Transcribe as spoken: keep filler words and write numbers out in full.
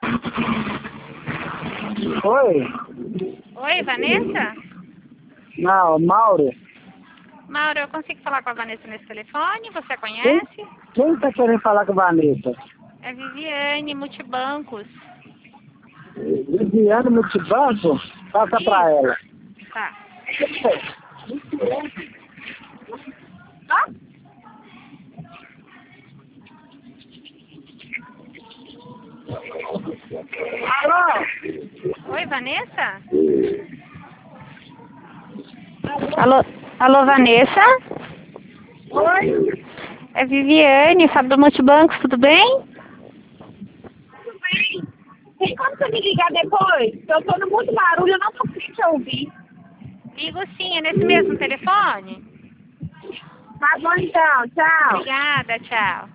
Oi? Oi, Vanessa? Não, Mauro. Mauro, eu consigo falar com a Vanessa nesse telefone? Você a conhece? Quem tá querendo falar com a Vanessa? É Viviane, Multibancos. Viviane Multibanco? Passa pra ela. Tá. Alô? Oi, Vanessa? Alô, alô, Vanessa? Oi, É Viviane, sabe do Multibancos, tudo bem? tudo bem? Tem como você me ligar depois? Eu tô no muito barulho, eu não consigo te ouvir. Ligo sim, é nesse mesmo telefone? Tá bom então, tchau. Obrigada, tchau.